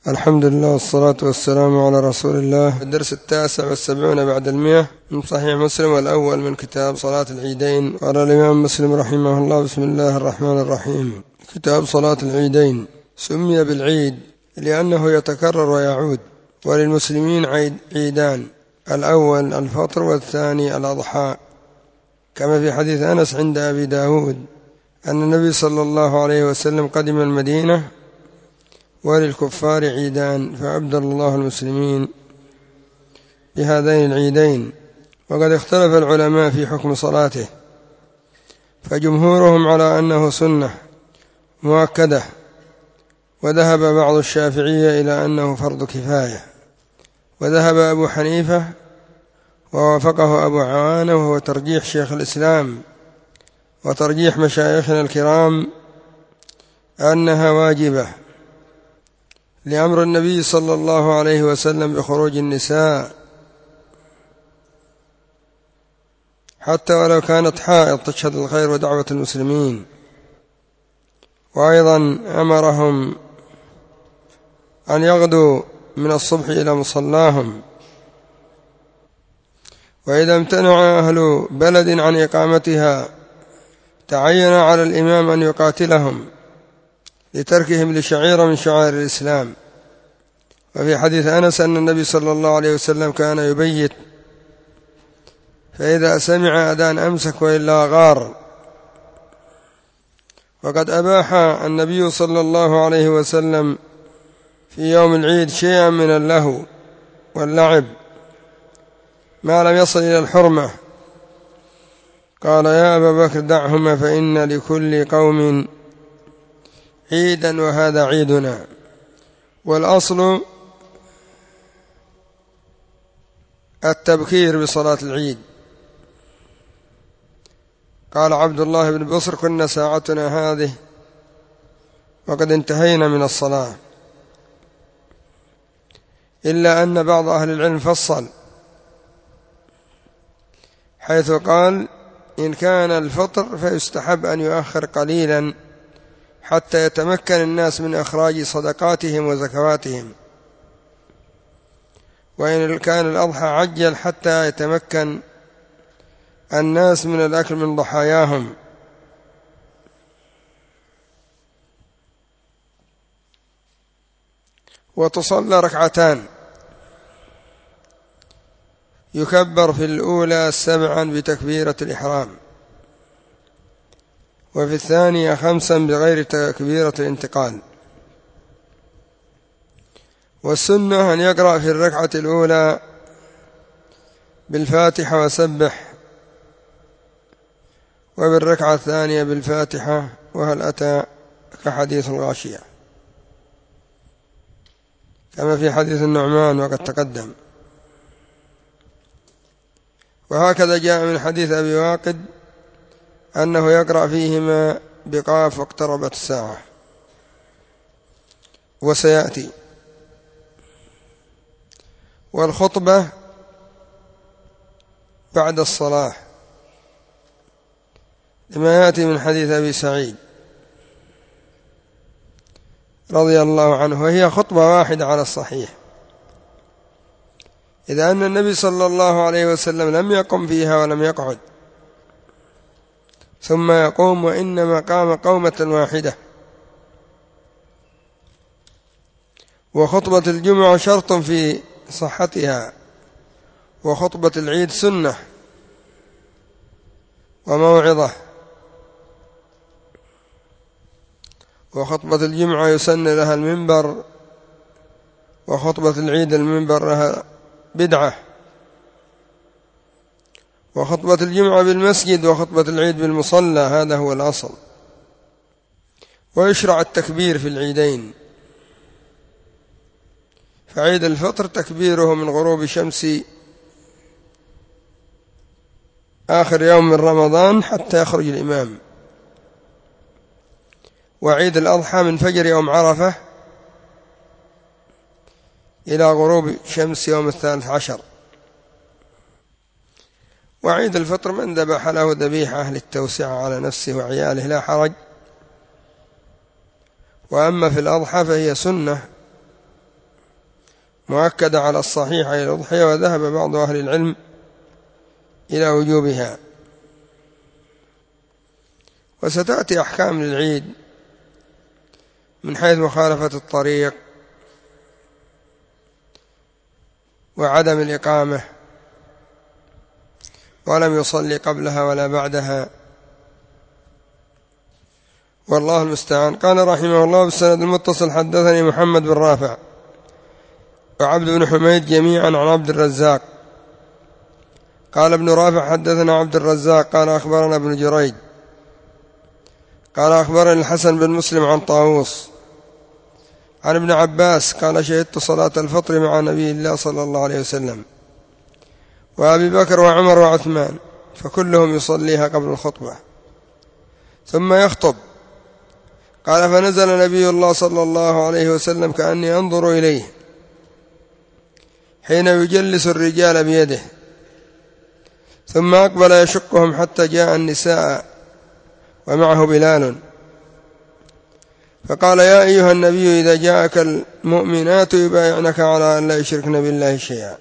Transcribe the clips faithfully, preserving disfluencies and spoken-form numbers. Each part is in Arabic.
الحمد لله والصلاة والسلام على رسول الله. الدرس التاسع والسبعون بعد المئة من صحيح مسلم، والأول من كتاب صلاة العيدين. قال الإمام مسلم رحمه الله: بسم الله الرحمن الرحيم. كتاب صلاة العيدين سمي بالعيد لأنه يتكرر ويعود، وللمسلمين عيدان: الأول الفطر والثاني الأضحى، كما في حديث أنس عند أبي داود أن النبي صلى الله عليه وسلم قدم المدينة وللكفار عيدان، فأبدل الله المسلمين بهذين العيدين. وقد اختلف العلماء في حكم صلاته، فجمهورهم على أنه سنة مؤكدة، وذهب بعض الشافعية إلى أنه فرض كفاية، وذهب أبو حنيفة ووافقه أبو عوانة، وهو ترجيح شيخ الإسلام وترجيح مشايخنا الكرام أنها واجبة، لأمر النبي صلى الله عليه وسلم بخروج النساء حتى ولو كانت حائض تشهد الخير ودعوة المسلمين. وأيضا أمرهم أن يغدوا من الصبح إلى مصلاهم، وإذا امتنع أهل بلد عن إقامتها تعين على الإمام أن يقاتلهم لتركهم لشعيرة من شعائر الإسلام. وفي حديث أنس أن النبي صلى الله عليه وسلم كان يبيت، فإذا سمع أذان أمسك وإلا غار. وقد أباح النبي صلى الله عليه وسلم في يوم العيد شيئا من اللهو واللعب ما لم يصل إلى الحرمة، قال: يا أبا بكر دعهما فإن لكل قوم عيدا وهذا عيدنا. والأصل التبكير بصلاة العيد. قال عبد الله بن بصر: كنا ساعتنا هذه وقد انتهينا من الصلاة، إلا أن بعض أهل العلم فصل حيث قال: إن كان الفطر فيستحب أن يؤخر قليلا حتى يتمكن الناس من إخراج صدقاتهم وزكواتهم، وإن كان الأضحى عجل حتى يتمكن الناس من الأكل من ضحاياهم. وتصلى ركعتان، يكبر في الأولى سبعا بتكبيرة الإحرام، وفي الثانية خمسا بغير تكبيرة الانتقال. والسنة أن يقرأ في الركعة الأولى بالفاتحة وسبح، وبالركعة الثانية بالفاتحة وهل أتى كحديث الغاشية، كما في حديث النعمان وقد تقدم. وهكذا جاء من حديث أبي واقد أنه يقرأ فيهما بقاف واقتربت الساعة، وسيأتي. والخطبة بعد الصلاة لما يأتي من حديث أبي سعيد رضي الله عنه، وهي خطبة واحدة على الصحيح، إذا أن النبي صلى الله عليه وسلم لم يقم فيها ولم يقعد ثم يقوم، وإنما قام قومة واحدة. وخطبة الجمعة شرط في صحتها، وخطبة العيد سنة وموعظة. وخطبة الجمعة يسن لها المنبر، وخطبة العيد المنبر لها بدعة. وخطبة الجمعة بالمسجد وخطبة العيد بالمصلى، هذا هو الأصل. ويشرع التكبير في العيدين، فعيد الفطر تكبيره من غروب شمس آخر يوم من رمضان حتى يخرج الإمام، وعيد الأضحى من فجر يوم عرفة إلى غروب شمس يوم الثالث عشر. وعيد الفطر من ذبح له ذبيحة للتوسعة على نفسه وعياله لا حرج. وأما في الأضحى فهي سنة مؤكدة على الصحيح أي الأضحية، وذهب بعض أهل العلم إلى وجوبها. وستأتي أحكام للعيد من حيث مخالفة الطريق وعدم الإقامة ولم يصلي قبلها ولا بعدها، والله المستعان. قال رحمه الله بالسند المتصل حدثني محمد بن رافع وعبد بن حميد جميعا عن عبد الرزاق قال ابن رافع حدثنا عبد الرزاق قال أخبرنا ابن جريج قال أخبرني الحسن بن مسلم عن طاووس عن ابن عباس قال شهدت صلاة الفطر مع نبي الله صلى الله عليه وسلم وأبي بكر وعمر وعثمان، فكلهم يصليها قبل الخطبة ثم يخطب. قال فنزل نبي الله صلى الله عليه وسلم كأني أنظر إليه حين يجلس الرجال بيده، ثم أقبل يشقهم حتى جاء النساء ومعه بلال، فقال يا أيها النبي إذا جاءك المؤمنات يبايعنك على أن لا يشركن بالله شيئا،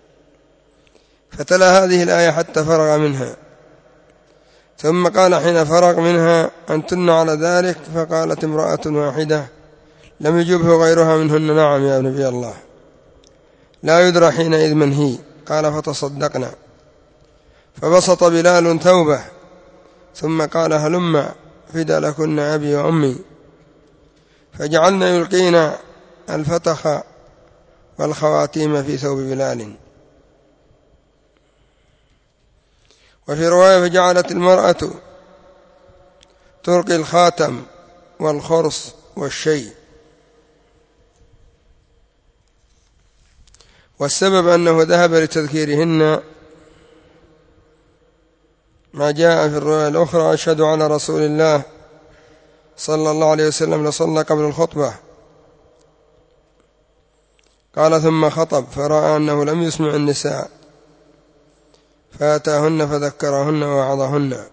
فتلا هذه الآية حتى فرغ منها، ثم قال حين فرغ منها أنتن على ذلك؟ فقالت امرأة واحدة لم يجبه غيرها منهن نعم يا نبي الله، لا يدرى حينئذ من هي. قال فتصدقنا، فبسط بلال ثوبه ثم قال هلم فدى لكن أبي وأمي، فجعلنا يلقينا الفتخ والخواتيم في ثوب بلال. وفي رواية فجعلت المرأة تلقي الخاتم والخرص والشيء، والسبب أنه ذهب لتذكيرهن ما جاء في الرواية الأخرى أشهد على رسول الله صلى الله عليه وسلم لصلى قبل الخطبة. قال ثم خطب فرأى أنه لم يسمع النساء فأتاهن فذكرهن ووعظهن.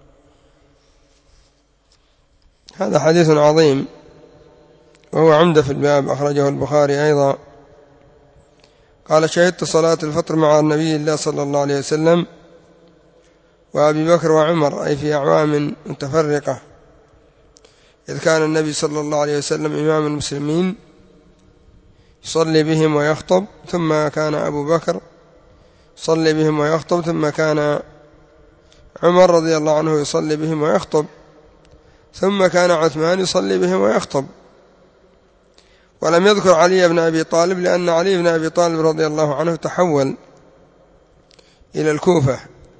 هذا حديث عظيم وهو عمدة في الباب، أخرجه البخاري أيضا. قال شهدت صلاة الفطر مع النبي الله صلى الله عليه وسلم وأبي بكر وعمر، أي في أعوام متفرقة، إذ كان النبي صلى الله عليه وسلم إمام المسلمين يصلي بهم ويخطب، ثم كان أبو بكر يصلي بهم ويخطب، ثم كان عمر رضي الله عنه يصلي بهم ويخطب، ثم كان عثمان يصلي بهم ويخطب. ولم يذكر علي بن أبي طالب لأن علي بن أبي طالب رضي الله عنه تحول إلى الكوفة،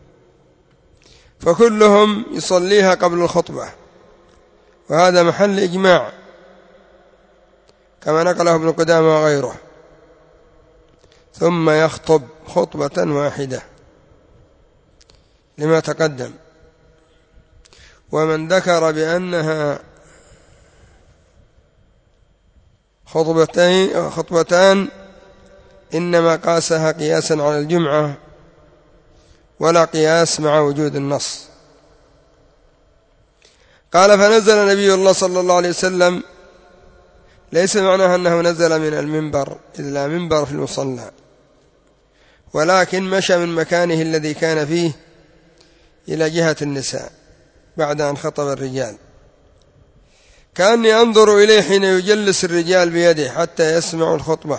فكلهم يصليها قبل الخطبة، وهذا محل إجماع كما نقله ابن قدامة وغيره. ثم يخطب خطبة واحدة لما تقدم. ومن ذكر بأنها خطبتين خطبتان إنما قاسها قياسا على الجمعة ولا قياس مع وجود النص. قال فنزل نبي الله صلى الله عليه وسلم، ليس معناها أنه نزل من المنبر إذ لا منبر في المصلى، ولكن مشى من مكانه الذي كان فيه إلى جهة النساء بعد أن خطب الرجال، كأني أنظر إليه حين يجلس الرجال بيده حتى يسمعوا الخطبة،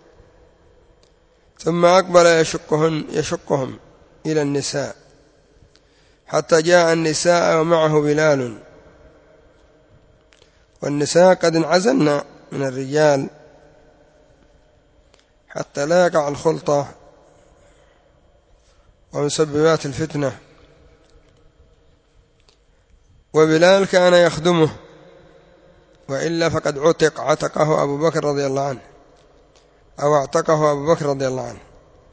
ثم أقبل يشقهن يشقهم إلى النساء حتى جاء النساء ومعه بلال، والنساء قد انعزلن من الرجال حتى لا يقع الخلطة ومسببات الفتنة. وبلال كان يخدمه، وإلا فقد عتق عتقه أبو بكر رضي الله عنه، أو اعتقه أبو بكر رضي الله عنه.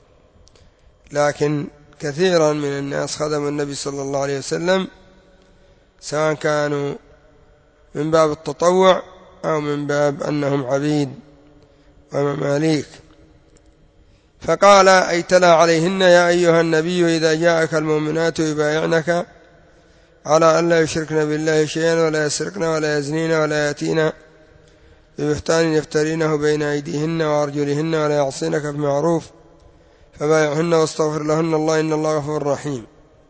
لكن كثيرا من الناس خدموا النبي صلى الله عليه وسلم، سواء كانوا من باب التطوع أو من باب أنهم عبيد ومماليك. فقال أي تلا عليهن يا أيها النبي إذا جاءك المؤمنات يبايعنك على أن لا يشركن بالله شيئا ولا يسرقن ولا يزنين ولا يأتين ببهتان يفترينه بين أيديهن وأرجلهن ولا يعصينك بمعروف فبايعهن واستغفر لهن الله إن الله غفور رحيم.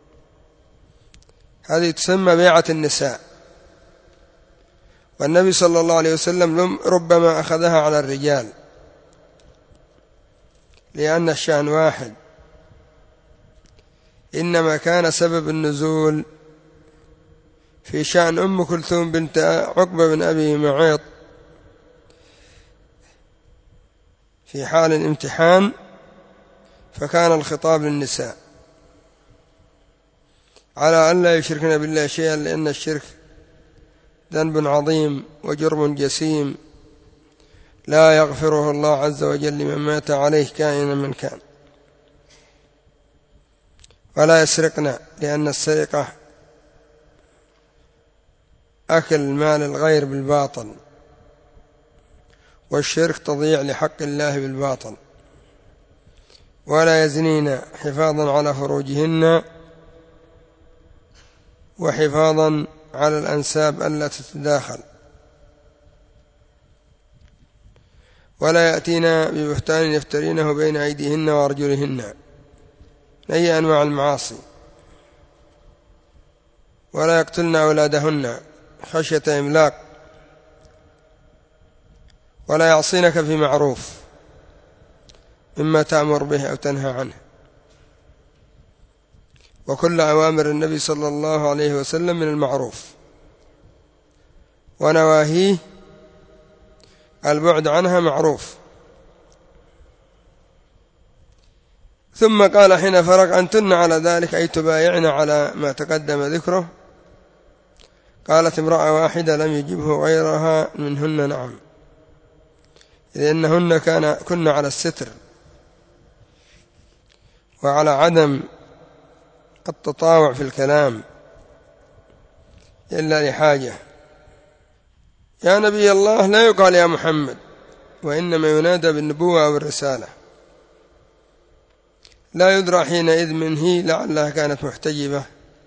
هذه تسمى بيعة النساء، والنبي صلى الله عليه وسلم ربما أخذها على الرجال لأن الشأن واحد، إنما كان سبب النزول في شأن أم كلثوم بنت عقبة بن أبي معيط في حال الامتحان، فكان الخطاب للنساء على أن لا يشركن بالله شيئا، لأن الشرك ذنب عظيم وجرم جسيم لا يغفره الله عز وجل لمن مات عليه كائنا من كان. ولا يسرقن، لأن السرقة أكل مال الغير بالباطل، والشرك تضييع لحق الله بالباطل. ولا يزنين، حفاظا على فروجهن وحفاظا على الأنساب ألا تتداخل. ولا يأتين ببهتان يفترينه بين أيديهن وأرجلهن، أي أنواع المعاصي. ولا يقتلن أولادهن خشية إملاق. ولا يعصينك في معروف مما تأمر به أو تنهى عنه. وكل أوامر النبي صلى الله عليه وسلم من المعروف، ونواهيه البعد عنها معروف. ثم قال حين فرق أنتن على ذلك أي تبايعن على ما تقدم ذكره. قالت امرأة واحدة لم يجبه غيرها منهن نعم، لأنهن كان كن على الستر وعلى عدم التطاوع في الكلام إلا لحاجة. يا نبي الله لا يقال يا محمد، وإنما ينادى بالنبوة أو الرسالة. لا يدرى حينئذ من هي، لعلها كانت محتجبة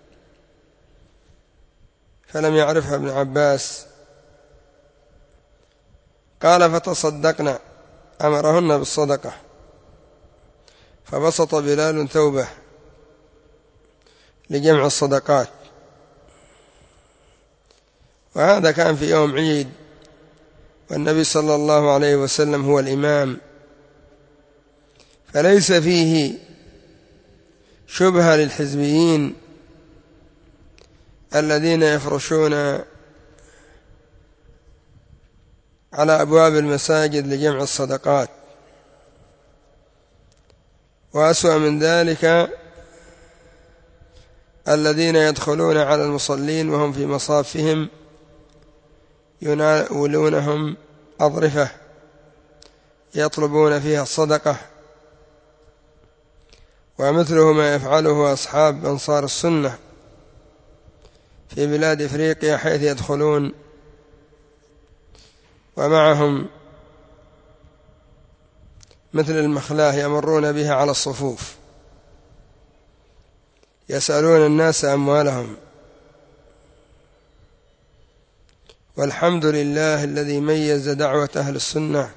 فلم يعرفها ابن عباس. قال فتصدقنا، أمرهن بالصدقة، فبسط بلال ثوبه لجمع الصدقات. وهذا كان في يوم عيد، والنبي صلى الله عليه وسلم هو الإمام، فليس فيه شبهة للحزبيين الذين يفرشون على أبواب المساجد لجمع الصدقات. وأسوأ من ذلك الذين يدخلون على المصلين وهم في مصافهم يناولونهم أظرفة يطلبون فيها الصدقة، ومثله ما يفعله أصحاب أنصار السنة في بلاد إفريقيا، حيث يدخلون ومعهم مثل المخلاه يمرون بها على الصفوف يسألون الناس أموالهم. والحمد لله الذي ميز دعوة أهل السنة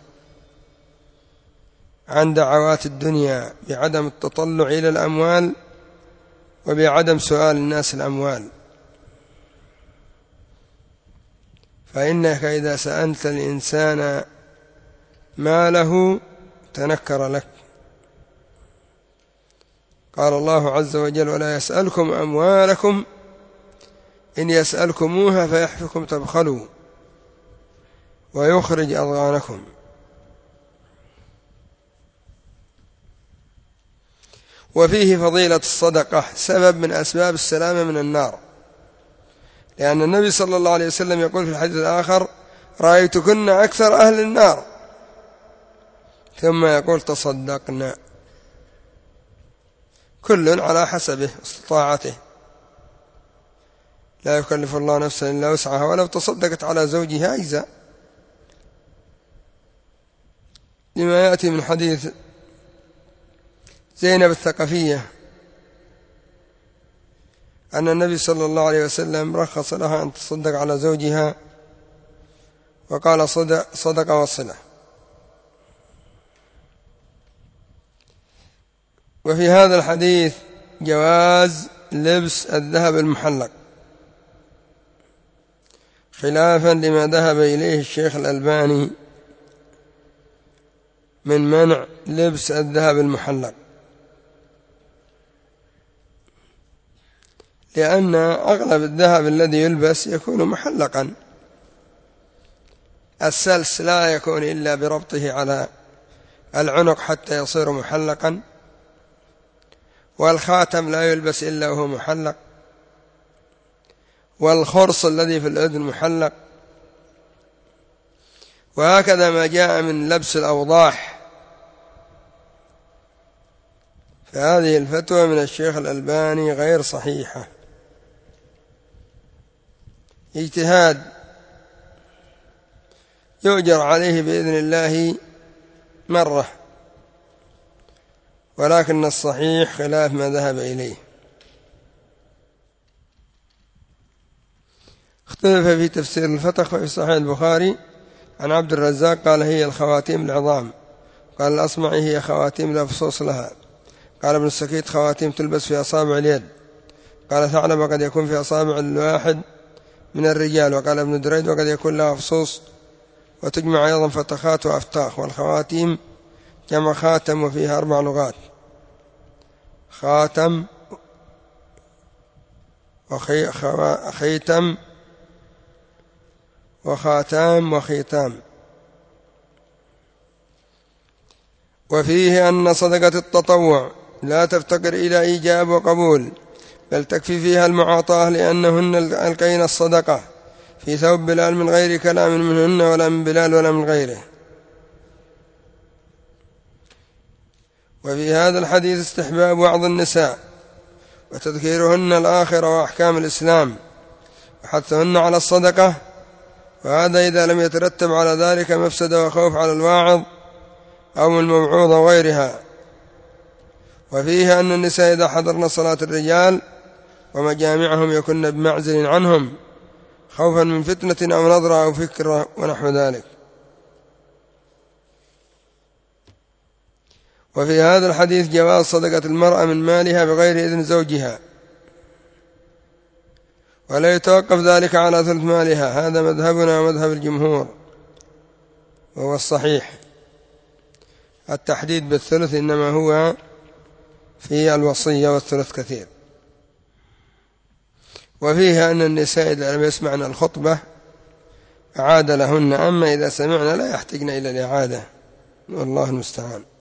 عن دعوات الدنيا بعدم التطلع إلى الأموال وبعدم سؤال الناس الأموال. فإنك إذا سألت الإنسان ماله تنكر لك. قال الله عز وجل ولا يسألكم أموالكم إن يسألكموها فيحفكم تبخلوا ويخرج أضغانكم. وفيه فضيلة الصدقة سبب من أسباب السلامة من النار، لأن النبي صلى الله عليه وسلم يقول في الحديث الآخر رأيتكن أكثر أهل النار، ثم يقول تصدقنا، كل على حسبه استطاعته، لا يكلف الله نفسا إلا وسعها، ولو تصدقت على زوجها أجزاء، لما يأتي من حديث زينب الثقفية أن النبي صلى الله عليه وسلم رخص لها أن تصدق على زوجها وقال صدق, صدق وصلة. وفي هذا الحديث جواز لبس الذهب المحلق، خلافا لما ذهب إليه الشيخ الألباني من منع لبس الذهب المحلق، لأن أغلب الذهب الذي يلبس يكون محلقا، السلس لا يكون إلا بربطه على العنق حتى يصير محلقا، والخاتم لا يلبس إلا وهو محلق، والخرص الذي في الأذن محلق، وهكذا ما جاء من لبس الأوضاح. فهذه الفتوى من الشيخ الألباني غير صحيحة، اجتهاد يؤجر عليه بإذن الله مرة، ولكن الصحيح خلاف ما ذهب إليه. اختلف في تفسير الفتخ في صحيح البخاري عن عبد الرزاق قال هي الخواتيم العظام، قال الأصمعي هي خواتيم لا فصوص لها، قال ابن السكيت خواتيم تلبس في أصابع اليد، قال ثعلب قد يكون في أصابع الواحد من الرجال، وقال ابن دريد وقد يكون لها فصوص وتجمع أيضا فتخات وأفتاخ. والخواتيم جمع خاتم وفيها أربع لغات، خاتم وخيتم وخاتام وخيتام. وفيه أن صدقة التطوع لا تفتقر إلى إيجاب وقبول، بل تكفي فيها المعاطاة، لأنهن ألقين الصدقة في ثوب بلال من غير كلام منهن ولا من بلال ولا من غيره. وفي هذا الحديث استحباب وعظ النساء وتذكيرهن الآخرة وأحكام الإسلام وحثهن على الصدقة، وهذا إذا لم يترتب على ذلك مفسدة وخوف على الواعظ أو الموعوظ وغيرها. وفيه أن النساء إذا حضرن صلاة الرجال ومجامعهم يكن بمعزل عنهم خوفا من فتنة أو نظرة أو فكرة ونحو ذلك. وفي هذا الحديث جواز صدقة المرأة من مالها بغير إذن زوجها، ولا يتوقف ذلك على ثلث مالها، هذا مذهبنا ومذهب الجمهور وهو الصحيح. التحديد بالثلث إنما هو في الوصية والثلث كثير. وفيه أن النساء إذا لم يسمعن الخطبة أعاد لهن، أما إذا سمعن لا يحتجن إلى الإعادة، والله المستعان.